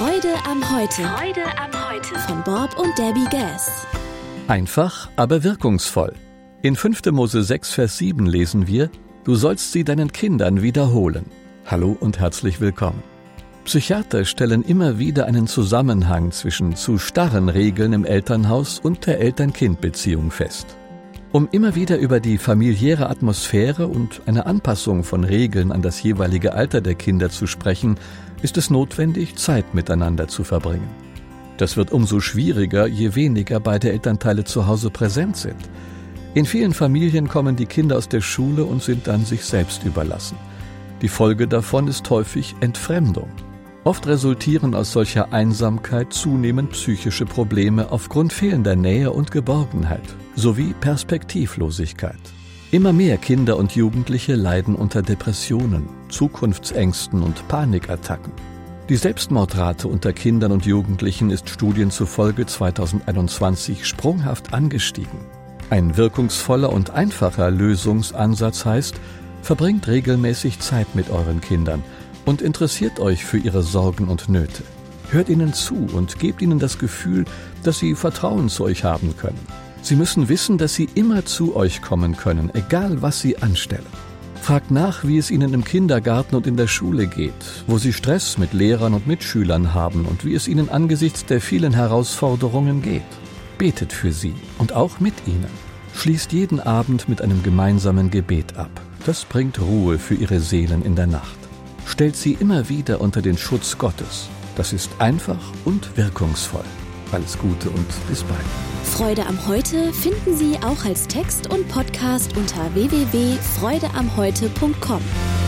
Freude am Heute. Freude am Heute. Von Bob und Debbie Gass. Einfach, aber wirkungsvoll. In 5. Mose 6, Vers 7 lesen wir: Du sollst sie deinen Kindern wiederholen. Hallo und herzlich willkommen. Psychiater stellen immer wieder einen Zusammenhang zwischen zu starren Regeln im Elternhaus und der Eltern-Kind-Beziehung fest. Um immer wieder über die familiäre Atmosphäre und eine Anpassung von Regeln an das jeweilige Alter der Kinder zu sprechen, ist es notwendig, Zeit miteinander zu verbringen. Das wird umso schwieriger, je weniger beide Elternteile zu Hause präsent sind. In vielen Familien kommen die Kinder aus der Schule und sind dann sich selbst überlassen. Die Folge davon ist häufig Entfremdung. Oft resultieren aus solcher Einsamkeit zunehmend psychische Probleme aufgrund fehlender Nähe und Geborgenheit sowie Perspektivlosigkeit. Immer mehr Kinder und Jugendliche leiden unter Depressionen, Zukunftsängsten und Panikattacken. Die Selbstmordrate unter Kindern und Jugendlichen ist Studien zufolge 2021 sprunghaft angestiegen. Ein wirkungsvoller und einfacher Lösungsansatz heißt: Verbringt regelmäßig Zeit mit euren Kindern und interessiert euch für ihre Sorgen und Nöte. Hört ihnen zu und gebt ihnen das Gefühl, dass sie Vertrauen zu euch haben können. Sie müssen wissen, dass sie immer zu euch kommen können, egal was sie anstellen. Fragt nach, wie es ihnen im Kindergarten und in der Schule geht, wo sie Stress mit Lehrern und Mitschülern haben und wie es ihnen angesichts der vielen Herausforderungen geht. Betet für sie und auch mit ihnen. Schließt jeden Abend mit einem gemeinsamen Gebet ab. Das bringt Ruhe für ihre Seelen in der Nacht. Stellt sie immer wieder unter den Schutz Gottes. Das ist einfach und wirkungsvoll. Alles Gute und bis bald. Freude am Heute finden Sie auch als Text und Podcast unter www.freudeamheute.com.